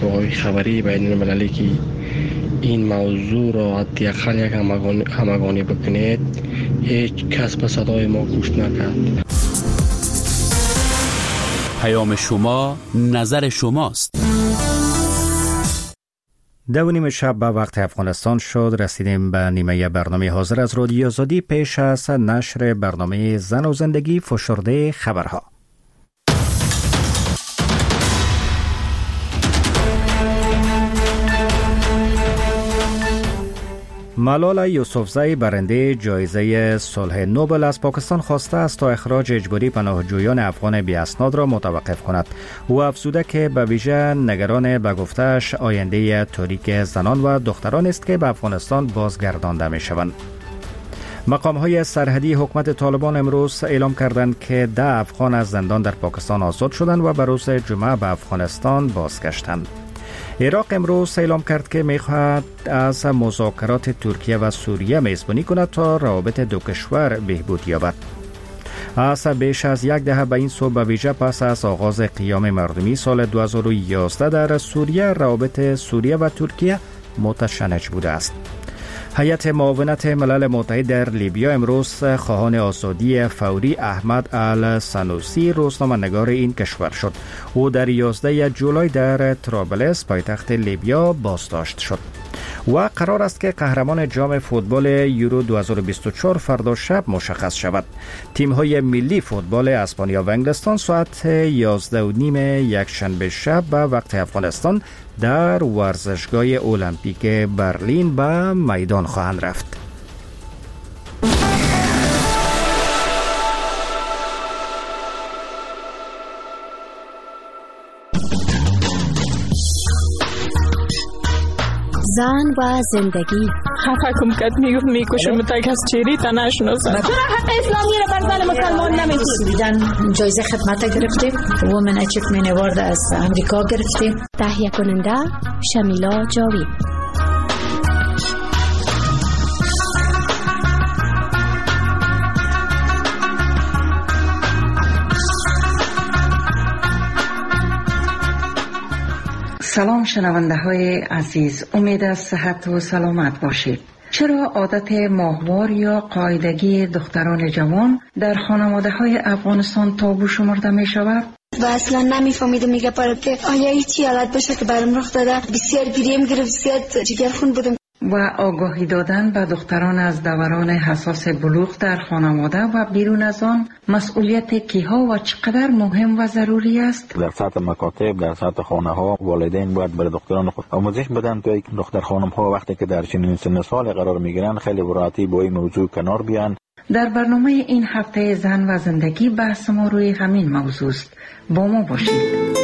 افشاگاه‌های خبری بین المللی که این موضوع را حداقل یک همگانی بکنید، هیچ کس به صدای ما گوش نکرد. پیام شما، نظر شماست. 2:30 شب به وقت افغانستان شد. رسیدیم به نیمه برنامه حاضر از رادیو آزادی. پیش از نشر برنامه زن و زندگی، فشرده خبرها. ملالا یوسفزئی برنده جایزه صلح نوبل از پاکستان خواسته است تا اخراج اجباری پناهجویان افغان بی اسناد را متوقف کند. او افزوده که به ویژه نگران به گفته‌اش آینده تاریک زنان و دختران است که به افغانستان بازگردانده می شوند. مقام‌های سرحدی حکومت طالبان امروز اعلام کردند که 10 افغان از زندان در پاکستان آزاد شدند و به روز جمعه به افغانستان بازگشتند. عراق امروز اعلام کرد که می‌خواهد از مذاکرات ترکیه و سوریه میزبانی کند تا روابط دو کشور بهبود یابد. از بیش از 1 دهه به این سو، به ویژه پس از آغاز قیام مردمی سال 2011 در سوریه، روابط سوریه و ترکیه متشنج بوده است. هیئت معاونت ملل متحد در لیبیا امروز خواهان آزادی فوری احمد السنوسی روزنامه‌نگار این کشور شد. او در 11 جولای در طرابلس پایتخت لیبیا بازداشت شد و قرار است که قهرمان جام فوتبال یورو 2024 فردا شب مشخص شود. تیم‌های ملی فوتبال اسپانیا و انگلستان ساعت 11:30 یکشنبه شب به وقت افغانستان در ورزشگاه المپیک برلین به میدان خواهند رفت. زن و زندگی. حقم کد میکشم تا کس چیری تا نشناسم. چرا حق اسلامی را بر زن مسلمان نمیدید؟ جایزه خدمت گرفتیم. وومن اچیومنت اوارد از امریکا گرفتیم. تهیه کننده شمیلا جاوید. سلام شنونده های عزیز، امید از صحت و سلامت باشید. چرا عادت ماهوار یا قاعدگی دختران جوان در خانواده های افغانستان تابو شمرده می شود؟ و اصلا نمیفهمیدم میگه که آیا هیچی حالت بشه که برام رخ داده. بسیار گریم گرفت، زیاد جگرخون بودم. و آگاهی دادن به دختران از دوران حساس بلوغ در خانواده و بیرون از آن مسئولیت کیها و چقدر مهم و ضروری است؟ در سطح مکاتب، در سطح خانه ها، والدین باید برای دختران خود آموزش بدن تا دختر خانم ها وقتی که در چنین سن سال قرار میگیرن خیلی براتی با این موضوع کنار بیان. در برنامه این هفته زن و زندگی بحث ما روی همین موضوع است. با ما باشید.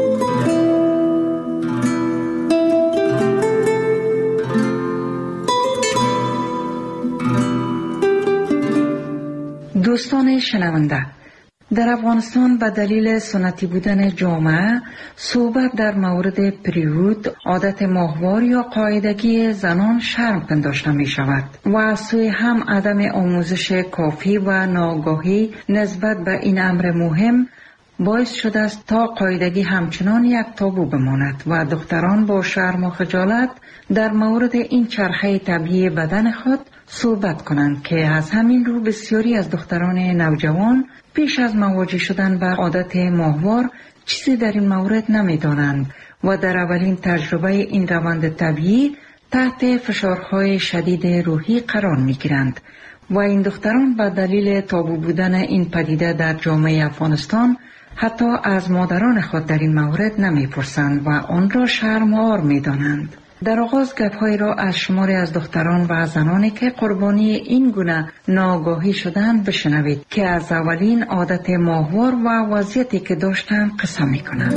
دوستان شنونده، در افغانستان به دلیل سنتی بودن جامعه صحبت در مورد پریود، عادت ماهوار یا قاعدگی زنان شرم پنداشته می شود و از سوی هم عدم آموزش کافی و ناآگاهی نسبت به این امر مهم باعث شده است تا قاعدگی همچنان یک تابو بماند و دختران با شرم و خجالت در مورد این چرخه طبیعی بدن خود صحبت کنند که از همین رو بسیاری از دختران نوجوان پیش از مواجه شدن با عادت ماهوار چیزی در این مورد نمی دانند و در اولین تجربه این روند طبیعی تحت فشارهای شدید روحی قرار می گیرند و این دختران به دلیل تابو بودن این پدیده در جامعه افغانستان حتی از مادران خود در این مورد نمی پرسند و آن را شرم‌آور می دانند. در آغاز گپ‌هایی را از شماری از دختران و زنانی که قربانی این گونه ناآگاهی شدند بشنوید که از اولین عادت ماهوار و وضعیتی که داشتند قصه می‌کنند.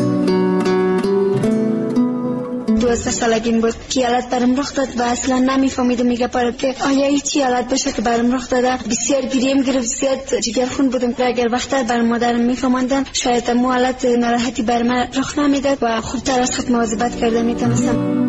12 سالگیم بود که حالت برام رخ داد و اصلا نمیفهمیدم میگه که آیا هیچی حالت بشه که برام رخ داده. بسیار گریم گرفت، زیاد جگرخون بودم. اگر وقتر بر مادرم میفهموندن شاید مو حالت ناراحتی بر من رخ نمیداد و خوبتر از خود مواظبت کرده میتونستم.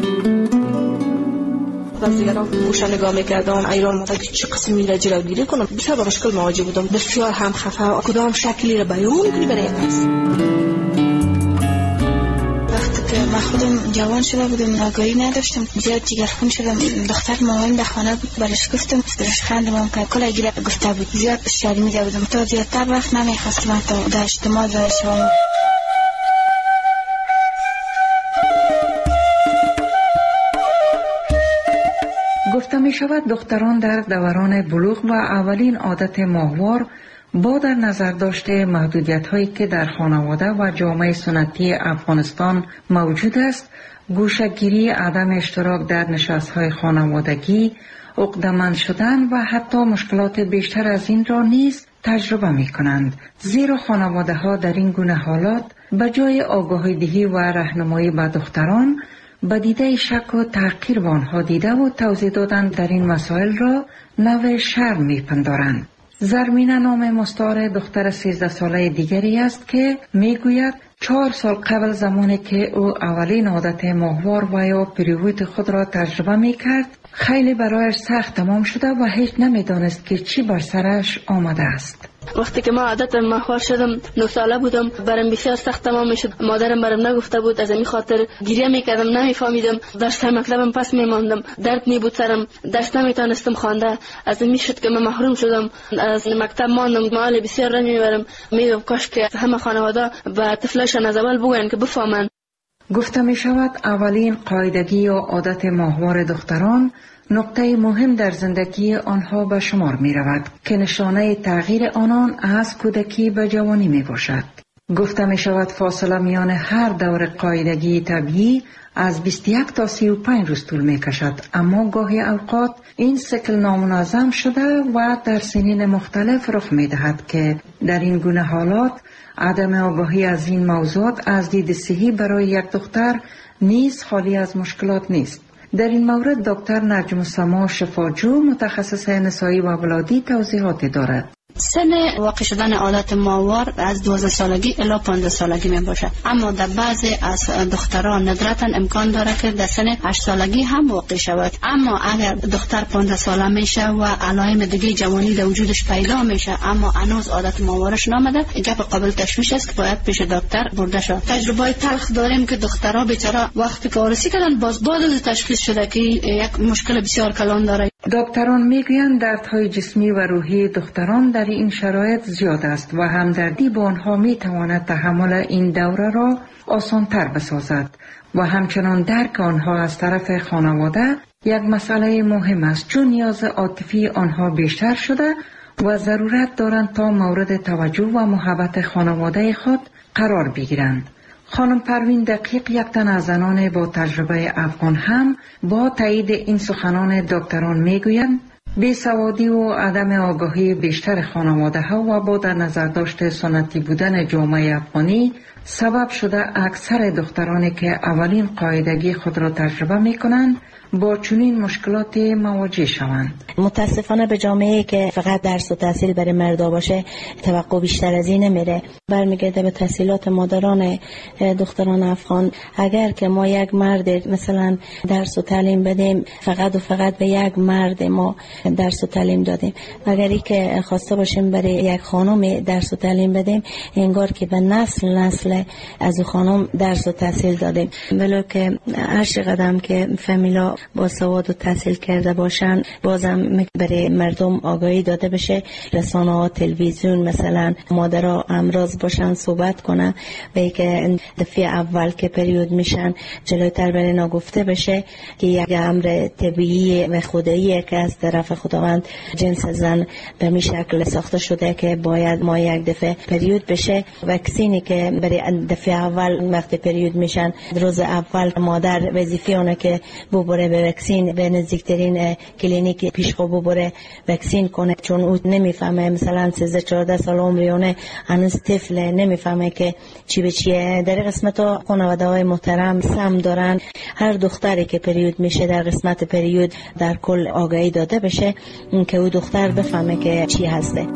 دیگران گوشه نگاه میکردم، ایران مادر که چه قسمی را جلوگیری کنم. بسیار با مشکل مواجه بودم، بسیار هم خفه. کدام شکلی را بیان کنی برای پس. وقتی که من خودم جوان شده بودم، آگاهی نداشتم، زیاد جگرخون شدم. دختر مامان در خانه بود، برش گفتم، برش خندم که کلا گیره گفته بود. زیاد شرمیده بودم، تا زیادتر وقت نمیخواستم تا در اجتماع ظاهر شوم. گفته می شود دختران در دوران بلوغ و اولین عادت ماهوار با در نظر داشته محدودیت هایی که در خانواده و جامعه سنتی افغانستان موجود است، گوشه‌گیری، عدم اشتراک در نشست‌های خانوادگی، عقده‌مند شدن و حتی مشکلات بیشتر از این را نیز تجربه می کنند. زیرا خانواده ها در این گونه حالات به جای آگاهی دهی و راهنمایی به دختران، به دیده شک و تحقیر به آنها دیده و توضیح دادن در این مسائل را نوع شرم می پندارند. زرمینه نام مستعار دختر 13 ساله دیگری است که می گوید 4 سال قبل زمانی که او اولین عادت ماهوار و یا پریود خود را تجربه می کرد، خیلی برایش سخت تمام شده و هیچ نمی دانست که چی بر سرش آمده است. وقتی که ما عادت ماهوار شدم 9 ساله بودم، برام بسیار سخت تمام میشد. مادرم برام نگفته بود، از این خاطر گریه میکردم، نمیفهمیدم. درس مکتبم پس میماندم، درد میبود سرم، درس نمیتونستم خوانده. از این میشد که من محروم شدم، از مکتب ماندم. مال بسیار رنج میبرم، میگم کاش که همه خانواده به طفلشان از اول بگوین که بفهمن. گفته می شود اولین قاعدگی یا عادت ماهوار دختران نقطه مهم در زندگی آنها به شمار می رود که نشانه تغییر آنان از کودکی به جوانی می باشد. گفته می شود فاصله میان هر دور قاعدگی طبیعی از 21 تا 35 روز طول می کشد، اما گاهی اوقات این سیکل نامنظم شده و در سنین مختلف رخ می دهد که در این گونه حالات عدم آگاهی از این موضوعات از دید صحی برای یک دختر نیز خالی از مشکلات نیست. در این مورد دکتر نجم السما شفاجو متخصص نسایی و ولادی توضیحات دارد. سن واقع شدن عادت ماهوار از 12 سالگی الی 15 سالگی می باشد، اما در بعضی از دختران ندرتا امکان داره که در سن 8 سالگی هم واقع شود. اما اگر دختر 15 ساله میشه و علائم دیگه جوانی در وجودش پیدا میشه اما هنوز عادت ماهوارش نامده، گپ قابل تشویش است که باید پیش دکتر برده شود. تجربه تلخ داریم که دخترها بیچاره وقتی که عروسی کردن بعد از تشخیص شده که یک مشکل بسیار کلان داره. دکتران میگویند دردهای جسمی و روحی دختران در این شرایط زیاد است و همدردی با آنها میتواند تحمل این دوره را آسانتر بسازد و همچنان درک آنها از طرف خانواده یک مسئله مهم است، چون نیاز عاطفی آنها بیشتر شده و ضرورت دارند تا مورد توجه و محبت خانواده خود قرار بگیرند. خانم پروین دقیق، یک تن از زنان با تجربه افغان، هم با تایید این سخنان دکتران میگویند بیسوادی و عدم آگاهی بیشتر خانواده ها و با در نظر داشته سنتی بودن جامعه افغانی سبب شده اکثر دخترانی که اولین قاعدگی خود را تجربه می کنند با چنین مشکلات مواجه شوند. متاسفانه به جامعه که فقط درس و تحصیل برای مردا باشه توقع بیشتر از این نمیره، برمیگرده به تحصیلات مادران دختران افغان. اگر که ما یک مرد مثلا درس و تعلیم بدیم، فقط و فقط به یک مرد ما درس و تعلیم دادیم، اگر ای که خواسته باشیم برای یک خانم درس و تعلیم بدیم، انگار که به نسل از خانم درس و تحصیل دادیم. ولو که هر چقدر که فامیلا با سواد و تحصیل کرده باشن، بازم برای مردم آگاهی داده بشه، رسانه ها، تلویزیون مثلا مادرها امراض باشن صحبت کنن به که دفعه اول که پریود میشن جلوتر برای نگفته بشه که یک امر طبیعی و خداییه که از طرف خداوند جنس زن به می شکل ساخته شده که باید ما یک دفعه پریود بشه. وکسینی که برای دفعه اول وقت پریود میشن، روز اول مادر وظیفه اونه که ببره به وکسین، به نزدیکترین کلینیک پیشخو ببره وکسین کنه، چون او نمیفهمه، مثلا 13-14 سال عمریونه، هنوز طفل، نمیفهمه که چی به چیه. در قسمت ها خانواده های محترم سم دارن، هر دختری که پریود میشه در قسمت پریود در کل آگاهی داده بشه که او دختر بفهمه که چی هسته.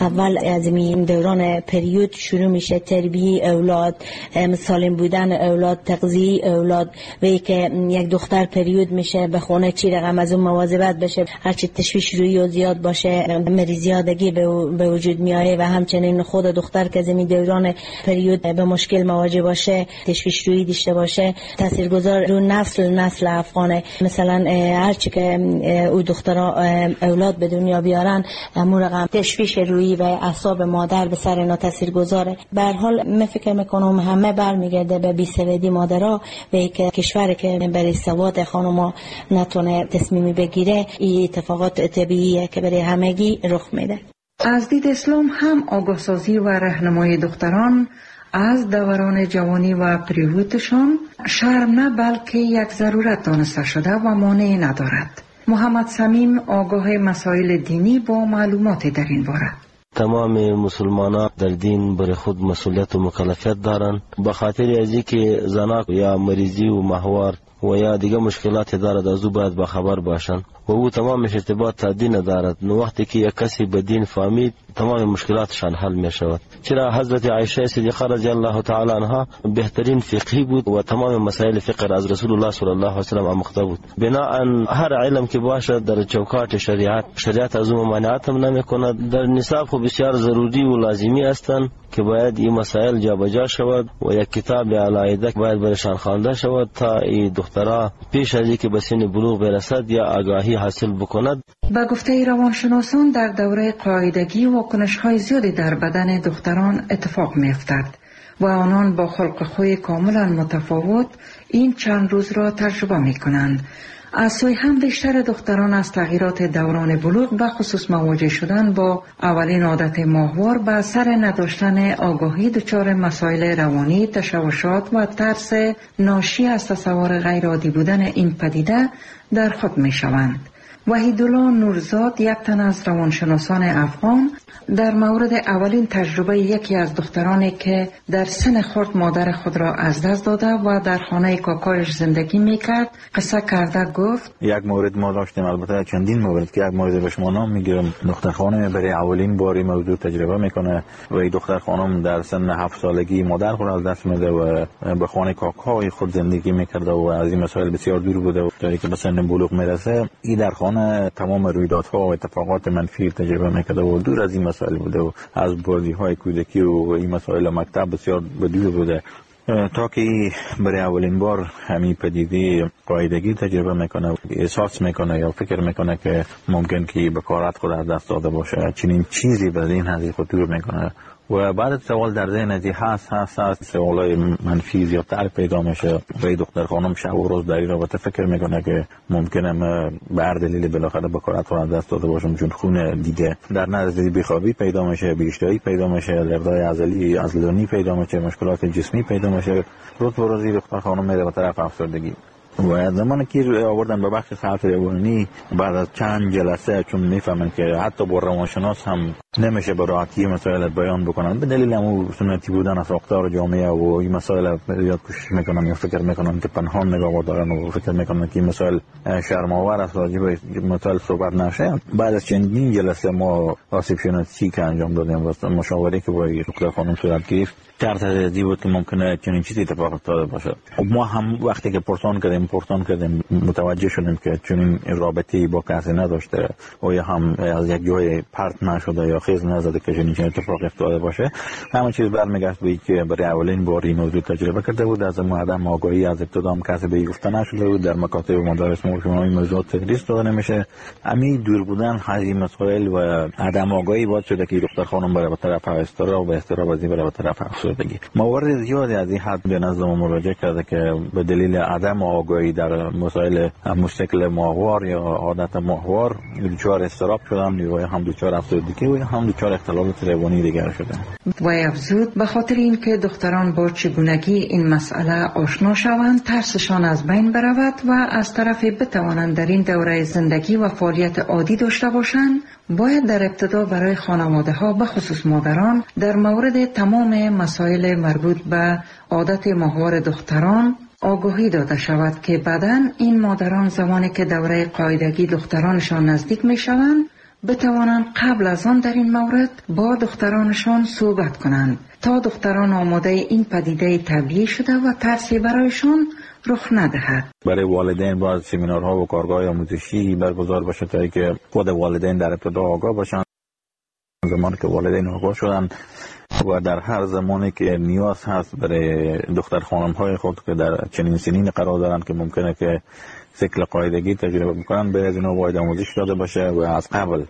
اول از این دوران پریود شروع میشه، تربیه اولاد، سالم بودن اولاد، تغذیه اولاد. و که یک دختر پریود میشه به خونه چی رقم از اون مواظبت بشه، هرچی تشویش روی و زیاد باشه مریضیادگی به وجود میاره. و همچنین خود دختر که از این دوران پریود به مشکل مواجه باشه، تشویش روی داشته باشه، تاثیرگذار رو نسل افغانه. مثلا هرچی که او دخترها اولاد به دنیا بیارن، همون رقم تشویش روی و اعصاب مادر به سر اینا تاثیرگذاره. به هر حال من فکر میکنم همه برمیگرده به بی‌سوادی مادرها و که کشور که برای سواد خانم‌ها نتونه تصمیمی بگیره، این اتفاقات طبیعیه که برای همگی رخ میده. از دید اسلام هم آگاهسازی و راهنمای دختران از دوران جوانی و پریودشان شرم نه بلکه یک ضرورت دانسته شده و مانعی ندارد. محمد صمیم آگاه مسائل دینی با معلومات در این باره. تمام مسلمانان در دین برای خود مسئولیت و مکلفیت دارند، به خاطر از اینکه زنان یا مریضی و ماهوار و یا دیگه مشکلات دارد از او باید با خبر باشند و او تمامش ارتباط تا دین دارد. وقتی که یک کسی به دین فهمید تمام مشکلاتشان حل می شود. چرا حضرت عایشه صدیقه رضی الله تعالی عنها بهترین فقیه بود و تمام مسائل فقه از رسول الله صلی الله علیه و سلم آموخته بود. بناهن هر علم که باشد در چوکات شریعت از اون ممانعت هم نمی کند. در نصاب خو بسیار ضروری و لازمی هستند که باید این مسائل جابجا شود و یک کتاب علایده باید برشان خوانده شود تا این دخترها پیش از اینکه به سن بلوغ برسد یا آگاهی حاصل بکند. با گفته روانشناسان در دوره قاعدگی واکنش‌های زیادی در بدن دختران اتفاق می‌افتد و آنان با خلق خوی کاملا متفاوت این چند روز را تجربه می‌کنند. از سوی هم بیشتر دختران از تغییرات دوران بلوغ به خصوص مواجه شدن با اولین عادت ماهوار به اثر نداشتن آگاهی دچار مسائل روانی، تشوشات و ترس ناشی از تصور غیرعادی بودن این پدیده در خود می‌شوند. وحیدالله نورزاد، یک تن از روانشناسان افغان، در مورد اولین تجربه یکی از دخترانی که در سن خرد مادر خود را از دست داده و در خانه کاکایش زندگی میکرد قصه کرده گفت: یک مورد ما داشتیم، البته چندین مورد که یک مورد به شما نام میگیرم. دختر خانم برای اولین باری موضوع تجربه میکنه و این دختر خانم در سن 7 سالگی مادر خود از دست میده و به خانه کاکای خود زندگی میکرده و از این مسائل بسیار دور بوده و تا اینکه به سن بلوغ میرسه این در خانه تمام رویدادها و اتفاقات منفی تجربه میکرده و دور از این مسائل بوده و از بازی‌های کودکی و این مسائل مکتب بسیار بدور بوده تا که برای اولین بار همین پدیده قاعدگی تجربه میکنه، احساس میکنه یا فکر میکنه که ممکن که به کارات خود از دست داده باشه. چنین چیزی به این حد خطور میکنه و بعد سوال در ذهن ازی هست سوالای منفی زیادتر پیدا میشه و دختر خانم شب و روز در این رابطه فکر میکنه که ممکنه به هر دلیل بالاخره به کارات خود از دست داده باشم، چون خون دیده در نتیجه بیخوابی پیدا میشه، بی‌اشتهایی پیدا میشه، لردای عضلانی پیدا میشه، مشکلات جسمی پیدا میشه. روز به روز دختر خانم میره به طرف افسردگی و زمانی که آوردن به بخش صحت روانی بعد از چند جلسه چون میفهمن که حتی با روانشناس هم نمیشه به راحتی مسائل بیان بکنن به دلیل همون سنتی بودن از ساختار جامعه و این مسائل زیاد کوشش میکنن یا فکر میکنن که پنهان نگاه دارن و فکر میکنن که این مسائل شرم‌آور است راجع به مسائل صحبت نشه. بعد از چندین جلسه ما آسیب شناسی که انجام دادیم و مشاوره که با دکتر خانم صورت گرفت تحت تهدید بود که ممکنه چنین چیزی اتفاق افتاده باشه. ما هم وقتی که پرسان کردیم متوجه شدیم که چنین رابطه‌ای با کسی نداشته و یا هم از یک جای پرت نشده یا خیز نزده که چنین اتفاق افتاده باشه. همه چیز برمیگشت به اینکه برای اولین بار این موضوع تجربه کرده بود. از عدم آگاهی از ابتدا هم کسی به گفته نشده بود. در مکاتب مدارس ما این موضوع تدریس داده نمیشه. همین دور بودن از این مسائل و عدم آگاهی باعث شده که دختر خانم بره به طرف اضطراب و اضطراب از این بره به طرف افسردگی. موارد زیادی از این حد به نظر ما مراجعه کرده که به دلیل عدم آگاهی در مسائل مشکل ماهوار یا عادت ماهوار دچار اضطراب شدن یا هم دچار افسردگی و هم دچار اختلالات روانی دیگر شدن. و افزود به خاطر اینکه دختران با چگونگی این مسئله آشنا شوند ترسشان از بین برود و از طرفی بتوانند در این دوره زندگی و فعالیت عادی داشته باشند، باید در ابتدا برای خانواده ها به خصوص مادران در مورد تمام مسائل مربوط به عادت ماهوار دختران آگاهی داده شود که بعداً این مادران زمانی که دوره قاعدگی دخترانشان نزدیک می شوند بتوانند قبل از آن در این مورد با دخترانشان صحبت کنند تا دختران آماده این پدیده طبیعی شده و ترسی برایشان رخ ندهد. برای والدین باید سمینارها و کارگاه آموزشی برگزار بشه تا اینکه خود والدین در ابتدا آگاه باشند. زمانی که والدین آگاه شدن و در هر زمانی که نیاز هست برای دختر خانم های خود که در چنین سنین قرار دارند که ممکنه که سیکل قاعدگی تجربه بکنن، به از اینا باید آموزش داده باشه و از قبل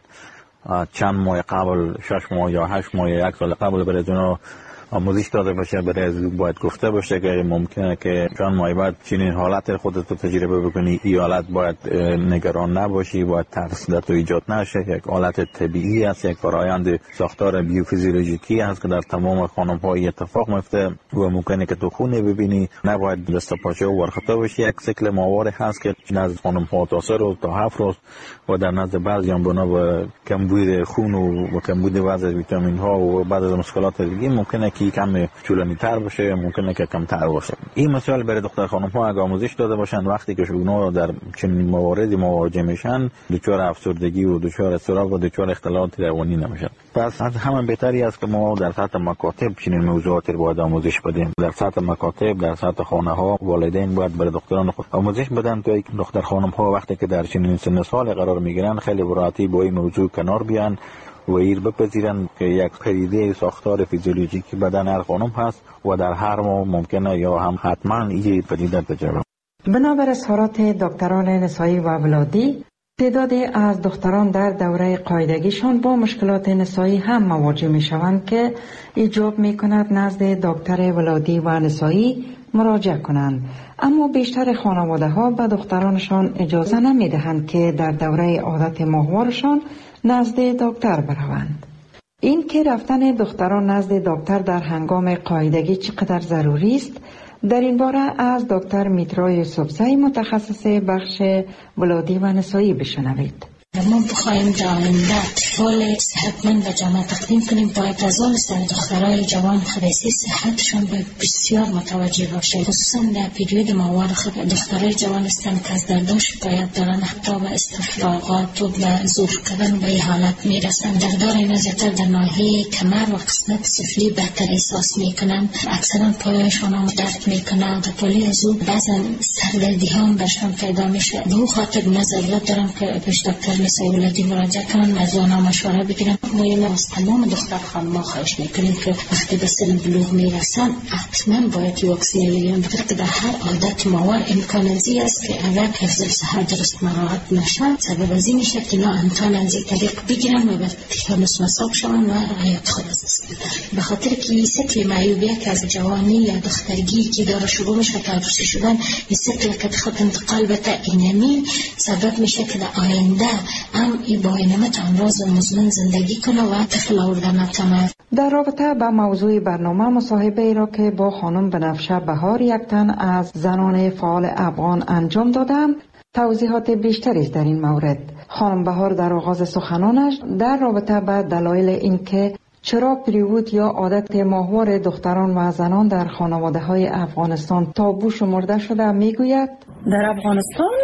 چند ماه قبل 6 ماه یا 8 ماه یا 1 سال قبل برای اینا آموزش داده باشه. برای از باید گفته باشه که ممکنه که چند ماه بعد چنین حالت خودت رو تجربه بکنی، این حالت باید نگران نباشی، باید ترس در تو ایجاد نشه. یک حالت طبیعی است، یک فرآیند ساختار بیوفیزیولوژیکی است که در تمام خانم‌ها اتفاق میفته و ممکنه که تو خونه ببینی، نباید دست پاچه و ورخته باشی. یک سیکل ماهواره هست که نزد خانم‌ها تا 3 روز تا 7 روز و در نزد بعضیان بنا به کمبود خون و کمبود بعضی از ویتامین‌ها و بعضی از مشکلات دیگه ممکنه که کم طولانی تر باشه، ممکنه که کم تر باشه. این مسائل برای دختر خانم ها اگه آموزش داده باشن وقتی که اونا در چنین مواردی مواجه میشن، دچار افسردگی و دچار اضطراب و دچار اختلالات روانی نمیشن. پس همین بهتری است که ما در سطح مکاتب چنین موضوعات رو باید آموزش بدیم. در سطح مکاتب، در سطح خانه ها والدین باید برای دختران خود آموزش بدن تا دختر خانم ها وقتی که در چنین سن سال قرار میگیرن خیلی براحتی با این موضوع کنار بیان و ایر بپذیرن که یک پدیده ساختار فیزیولوژیکی بدن هر خانم هست و در هر ماه ممکنه یا هم حتما این پدیده تجربه. بنابر اظهارات دکتران نسایی و ولادی، تعدادی از دختران در دوره قاعدگیشان با مشکلات نسایی هم مواجه می شوند که ایجاب می کند نزد دکتر ولادی و نسایی مراجعه کنند، اما بیشتر خانواده ها به دخترانشان اجازه نمی دهند که در دوره عادت ماهوارشان نزد دکتر بروند. این که رفتن دختران نزد دکتر در هنگام قاعدگی چقدر ضروری است، در این باره از دکتر میترا یوسفزئی متخصص بخش ولادی و نسایی بشنوید. ما بخوایم در آینده اطفال صحتمند و جامعه تقدیم کنیم، باید از آن دخترای جوان خدایسی صحتشان باید بسیار متوجه باشه، خصوصا در پیریود ماهوار خود دخترای جوان هستند که از درداش باید دارن حتی به استفراغات و به زور کردن به این حالت میرسند. دردار اینا زیادتر در ناحیه کمر و قسمت سفلی بهتر احساس میکنن، اکثرا پایشان هم درد میکنه و در پالی از او بعضا سردردی هم برشان پیدا میشه. به اون خاطر من ضرورت دارم که پیش دکتر نسایی ولادی مراجعه کنن، از آنها مشوره بگیرن. ما از تمام دختر خانم‌ها خواهش میکنیم که وقتی به سن بلوغ میرسن حتما باید واکسین بگیرن، بخاطر که در هر عادت ماهوار امکان ازی است که اگر حفظ صحت درست مراعات نشه سبب ازی میشه که اینا امکان ازی طریق بگیرن و به تیتانوس مصاب شون و حیات خود از دست بدن. به خاطر که این سیکل معیوبیه که از جوانی یا دخترگی که داره شروع میشه تا عروسی شدن، این سیکل که بخواد انتقال بده اینمی سبب میشه که در آینده هم با اینمت امراض مزمن زندگی کنه و طفل آوردن نتونه. در رابطه با موضوع برنامه، مصاحبه ای را که با خانم بنفشه بهار، یک تن از زنان فعال افغان انجام دادم، توضیحات بیشتری در این مورد. خانم بهار در آغاز سخنانش در رابطه با دلایل اینکه چرا پریود یا عادت ماهوار دختران و زنان در خانواده های افغانستان تابو شمرده شده میگوید: در افغانستان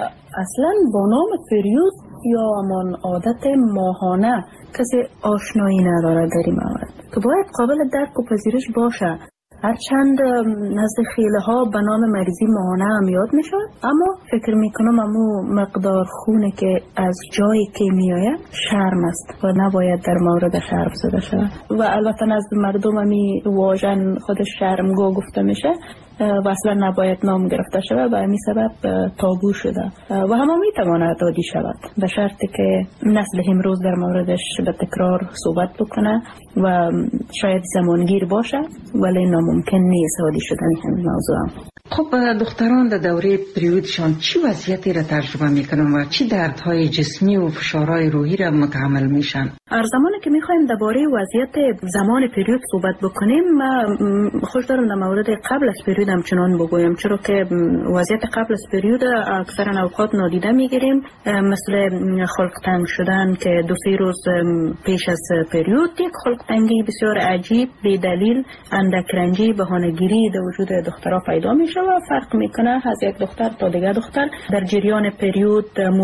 اصلا با نام پریود یا همان عادت ماهانه کسی آشنایی نداره در این مورد که باید قابل درک و پذیرش باشه. هرچند نزد خیله ها به نام مریضی ماهانه هم یاد می شود، اما فکر می کنم امو مقدار خونه که از جایی که می آید شرم است و نباید در مورد شرم زده شود و البته نزد مردم همی واژن خودش شرمگاه گفته میشه و اصلا نباید نام گرفته شود و همین سبب تابو شده و همه می تواند دادی شود به شرطی که نسل امروز در موردش به تکرار صحبت بکنه و شاید زمانگیر باشه ولی ناممکن نیست عادی شدن همین موضوع. خب دختران در دوره پریودشان چی وضعیتی را تجربه میکنن و چی دردهای جسمی و فشارهای روحی را متحمل میشن؟ هر زمانی که میخوایم درباره وضعیت زمان پریود صحبت بکنیم، ما خوش دارم در مورد قبل از پریود ناید همچنان بگویم، چرا که وضعیت قبل از پریود اکثر اوقات نادیده میگیریم، مثل خلق تنگ شدن که 2-3 روز پیش از پریود یک خلق تنگی بسیار عجیب بی دلیل، اندک رنجی، بهانه‌گیری در وجود دخترها پیدا میشه و فرق میکنه از یک دختر تا دیگر دختر. در جریان پریود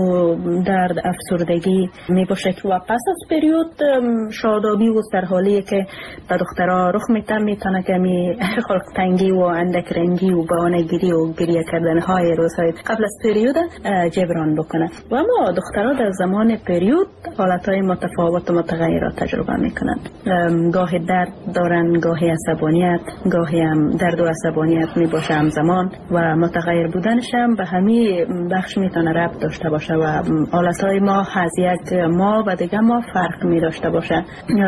درد، افسردگی میباشه و پس از پریود شادابی و در حالی که به دخترها رخ میتونه که خلق تنگی و اندک رنجی و بهانه‌گیری و گریه کردن های روزهای قبل از پریود جبران بکنه. و اما دخترها در زمان پریود حالتهای متفاوت و متغیرات تجربه میکنند. گاهی درد دارن، گاهی عصبانیت، گاهی هم درد و عصبانیت میباشه همزمان و متغیر بودنش هم به همین بخش میتونه ربط داشته باشه و حالتهای ما از یک ماه و دیگه ما فرق می داشته باشه.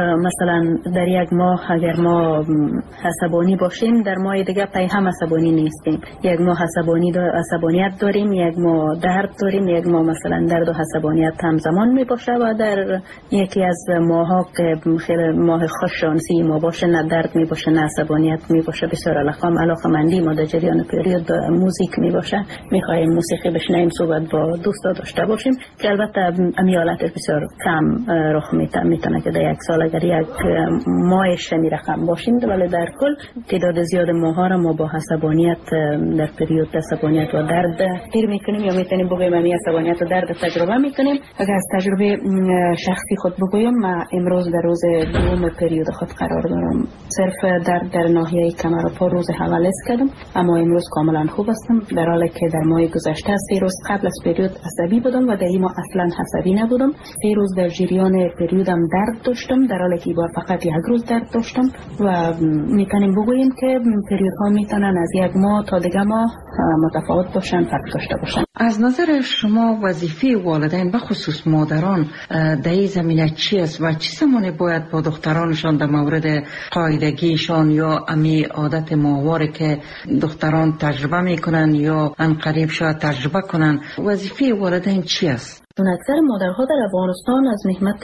مثلا در یک ماه اگر ما عصبانی باشیم، در ماه دیگه پای هم عصبانی نیستیم. یک ماه عصبانیت داریم، یک ماه درد داریم، یک ماه مثلا درد و عصبانیت همزمان می باشه و در یکی از ماها که خیلی ماه خوششانسی ما باشه، نه درد می باشه نه عصبانیت می باشه، بسیار علاقمندی ما در جریان پریود موزیک می باشه، می خواهیم موسیقی بشنویم، صحبت با دوستا داشته باشیم که البته امیالت بسیار کم رخ میتونه که در یک سال اگر یک ماهش می رقم باشیم، ولی در کل تعداد زیاد ماها را ما با عصبانیت در پریود عصبانیت و درد گیر میکنیم یا میتونیم بگویم امی عصبانیت و درد تجربه میکنیم. اگر از تجربه شخصی خود بگویم، من امروز در روز دوم پریود خود قرار دارم. صرف درد در ناحیه کمر و پا روز اول است کردم، اما امروز کاملا خوب هستم، در حالی که در ماه گذشته 3 روز قبل از پریود عصبی بودم و در این ماه اصلا عصبی نبودم. 3 روز در جریان پریودم درد داشتم، در حالی که بار فقط 1 روز درد داشتم و میتونیم بگوییم که پریودها میتونن از یک ماه تا دیگه ماه متفاوت باشن، فرق داشته باشن. از نظر شما وظیفه والدین به خصوص مادران در این زمینه چی است و چه زمانی باید با دخترانشان در مورد قاعدگیشان یا امی عادت ماهواره که دختران تجربه میکنن یا ان قریب شاید تجربه کنن، وظیفه والدین چی است؟ اکثر مادرها در افغانستان از نعمت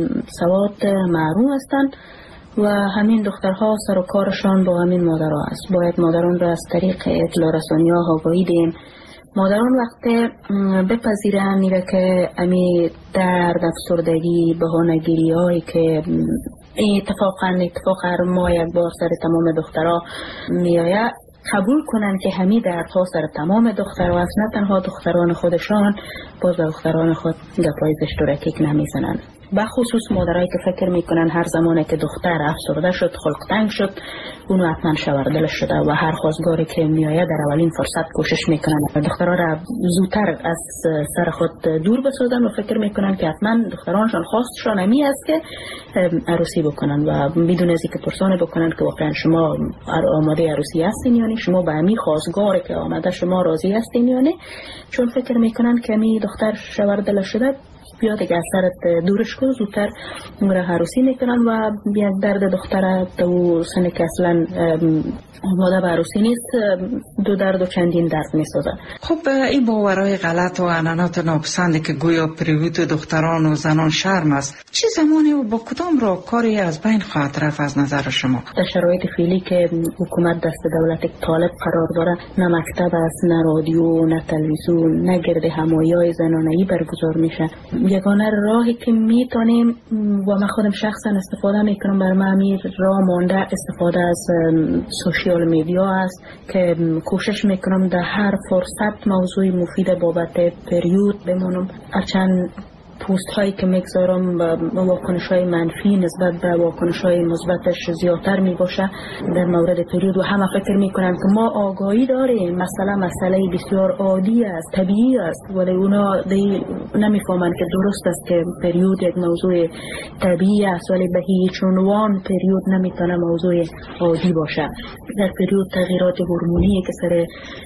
سواد محروم هستند و همین دخترها سر و کارشان با همین مادرها است. باید مادران را از طریق اطلاع رسانی‌ها آگاهی دهیم. مادران وقتی بپذیرن میره که امی درد، افسردگی، بهانه‌گیری هایی که اتفاق هر ماه یک بار سر تمام دخترها میآید، قبول کنن که همین دردها سر تمام دخترها است، نه تنها دختران خودشان، باز دختران خود گپای اشتراکی نمیزنن. بخصوص مادرایی که فکر میکنن هر زمانی که دختر افسرده شد، خلق تنگ شد، اونو حتما شوردلش شده و هر خواستگاری که میآید در اولین فرصت کوشش میکنن دخترها را زودتر از سر خود دور بسازن و فکر میکنن که حتما دخترانشان خواستشان همی است که عروسی بکنن و بدون از اینکه پرسان بکنن که واقعا شما آماده عروسی هستین یا نه، شما به همی خواستگاری که آمده شما راضی هستین یا نه، چون فکر میکنن که همی دختر شوردلش شده بیا دیگه از سرت دورش کن، زودتر را عروسی میکنن و یک درد دختر تو سنه که اصلا آماده به عروسی نیست، دو درد و چندین درد میسازن. خب این باورهای غلط و عنعنات ناپسند که گویا پریود دختران و زنان شرم است، چه زمانی و با کدام راهکاری از بین خواهد رفت از نظر شما؟ در شرایط فعلی که حکومت دست دولت طالب قرار داره، نه مکتب است، نه رادیو، نه تلویزیون، نه گرد همایی‌های زنانه‌ای برگزار میشه. یگانه راهی که میتونیم و من خودم شخصا استفاده میکنم بر من راه مانده استفاده از سوشیال میدیا است که کوشش میکنم در هر فرصت موضوع مفید بابت پریود بمونم. هرچند پوست هایی که میگذارم و واکنش های منفی نسبت به واکنش های مثبتش زیادتر می باشه در مورد پریود و همه فکر میکنن که ما آگاهی داریم، مسئله بسیار عادی است، طبیعی است، ولی اونا نمیفهمن که درست است که پریود یک موضوع طبیعی است، ولی به هیچ عنوان پریود نمیتونه موضوع عادی باشه. در پریود تغییرات هورمونی که سر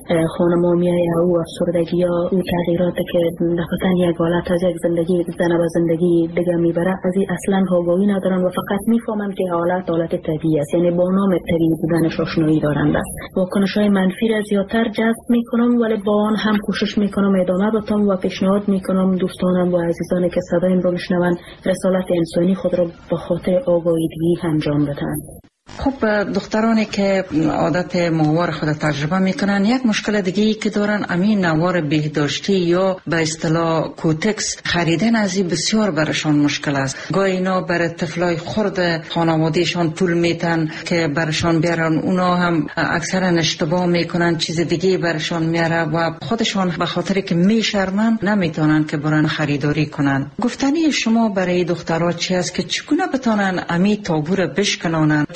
خانم میایه او افسردگی ها، او تغییراتی که دفعتاً یک حالت از یک زندگی زن و زندگی دیگه میبره، از این اصلا آگاهی ندارن و فقط میفهمن که حالت طبیعی است، یعنی با نام طبیعی بودنش آشنایی دارند. واکنش‌های منفی را زیادتر جذب میکنم، ولی با آن هم کوشش میکنم ادامه بدم و پیشنهاد میکنم دوستانم و عزیزانی که صدایم رو میشنون رسالت انسانی خود را به خاطر آگاهی انجام بدن. خب دخترانی که عادت ماهوار خود تجربه میکنن، یک مشکل دیگه که دارن امین نوار بهداشتی یا به اصطلاح کوتکس خریدن از این بسیار برشان مشکل است. گاهی اینا برای طفلای خرد خانوادهشان پول میتن که برشان بیارن، اونا هم اکثرا اشتباه میکنن، چیز دیگه برشان میاره و خودشان به خاطر که میشرمن نمیتونن که برن خریداری کنن. گفتنی شما برای دخترها چی است که چگونه بتونن امی تابو را بشکنانن؟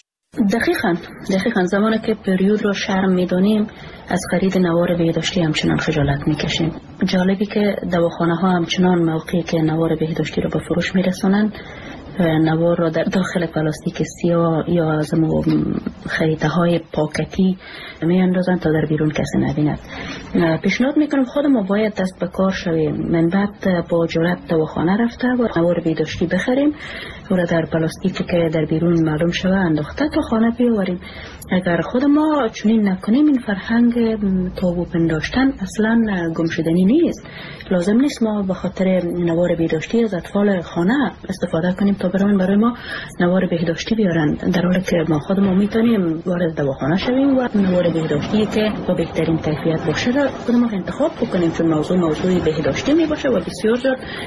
دقیقاً زمانی که پریود رو شرم میدونیم از خرید نوار بهداشتی همچنان خجالت میکشیم. جالبی که دواخانه ها همچنان موقعی که نوار بهداشتی رو به فروش میرسونن نوار را در داخل پلاستیک سیاه یا از خریده های پاکتی می اندازن تا در بیرون کسی نبیند. پیشنهاد میکنم خود ما باید دست به کار شویم. من بعد با جرأت دواخانه رفته و نوار بهداشتی بخریم و را در پلاستیکی که در بیرون معلوم شده انداخته تا خانه بیاوریم. اگر خود ما چنین نکنیم این فرهنگ تابو پنداشتن اصلا گم شدنی نیست. لازم نیست ما به خاطر نوار بهداشتی از اطفال خانه استفاده کنیم تا برای ما نوار بهداشتی بیارن، در حالی که ما خودمون میتونیم وارد دواخانه شویم و نوار بهداشتی که با بهترین کیفیت باشه را خودمون انتخاب بکنیم، چون موضوع بهداشتی می باشه و بسیار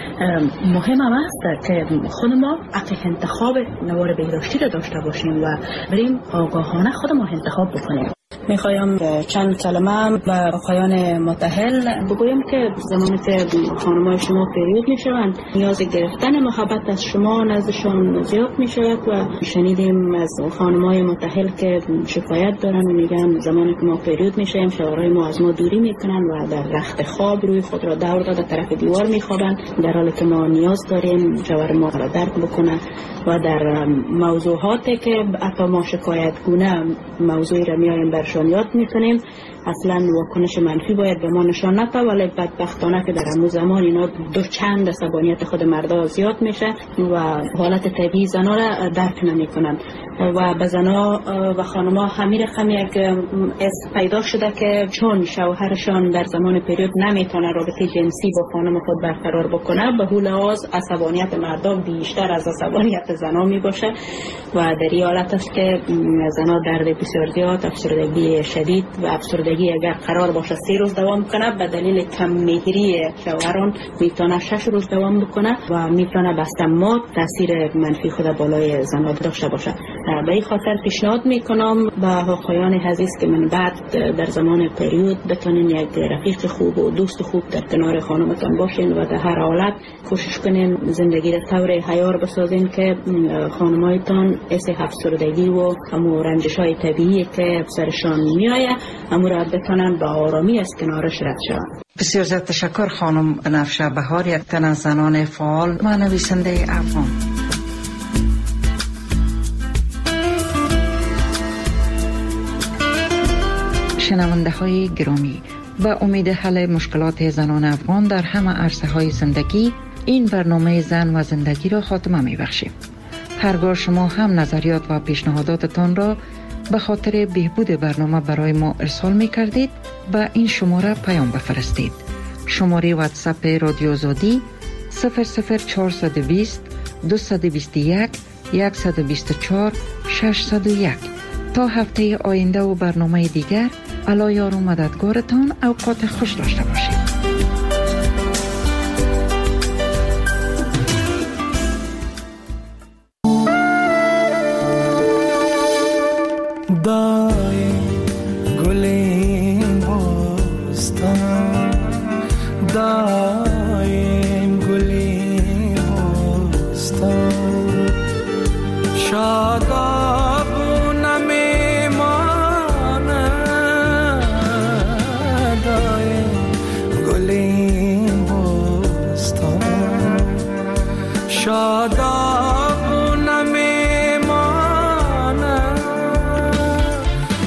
مهم است که خود ما انتخاب نوار بهداشتی را داشته باشیم و بریم آگاهانه خودمون انتخاب بکنیم. میخوایم چند کلمه به آقایان متأهل بگویم که زمانی که خانم‌های شما پریود میشوند نیاز گرفتن محبت از شما نزدشان زیاد میشود و شنیدیم از خانم‌های متأهل که شکایت دارن و میگن زمانی که ما پریود میشیم شوهرای ما از ما دوری میکنن و در رخت خواب روی خود را دور داده طرف دیوار میخوابند، در حالی که ما نیاز داریم شوهر ما را درک بکنه و در موضوعاتی که حتی ما شکایت گونه موضوعی را میاریم برشان یاد میکنیم اصلا واکنش منفی باید به ما نشان نده، ولی بدبختانه که در همون زمان اینا چند عصبانیت خود مردا زیاد میشه و حالت طبیعی زنا را درک نمیکنن و به زنا و خانما همین رقم یک پیدا شده که چون شوهرشان در زمان پریود نمیتونه رابطه جنسی با خانم خود برقرار بکنه به هول آز عصبانیت مردا بیشتر از عصبانیت زنا میباشه و در این حالت است که زنا درد بسیار زیاد، افسردگی شدید و افسردگی اگر قرار باشه 3 روز دوام کنه به دلیل کم مهری شوهران میتونه 6 روز دوام بکنه و میتونه بستمات تاثیر منفی خود بالای زنا داشته باشه. به این خاطر پیشنهاد میکنم به آقایان عزیز که من بعد در زمان پریود بتونین یک رفیق خوب و دوست خوب در کنار خانمتان باشین و در هر حالت کوشش کنین زندگی را طور حیار بسازین که خانمایتان اس افسردگی و همو رنجش‌های طبیعی که سرشان میآید همو را بتونن به آرامی از کنارش رد شوند. بسیار زیاد تشکر خانم بنفشه بهار، یک تن از زنان فعال و نویسنده افغان. شنونده های گرامی، به امید حل مشکلات زنان افغان در همه عرصه های زندگی این برنامه زن و زندگی را خاتمه می بخشیم. هرگاه شما هم نظریات و پیشنهاداتتان را به خاطر بهبود برنامه برای ما ارسال می کردید با این شماره پیام بفرستید. شماره واتساپ رادیو آزادی 00420 221 124 601. تا هفته آینده و برنامه دیگر، الله یار و مددگارتان. اوقات خوش داشته باشید. دای گلی بستان، دای گلی بستان، شادابونه میمانه، دای گلی بستان، شادابونه میمانه،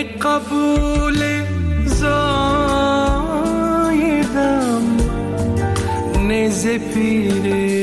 قبول زایدم نز پیر